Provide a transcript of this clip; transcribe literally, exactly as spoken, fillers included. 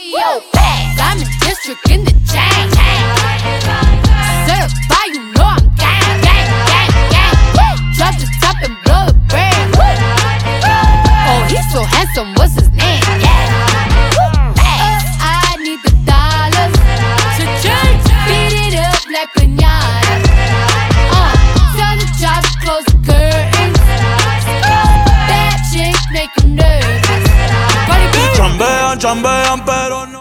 yo, I'm in district in the chain. Certified, you know I'm gang, gang, gang, gang. Drop the top and blow the brand. Oh, he's so handsome, what's his name? I need the dollars to change, beat it up like pinata. Uh, tell the job to close the curtains. That chick make him nervous. Chambean, chambean, pero no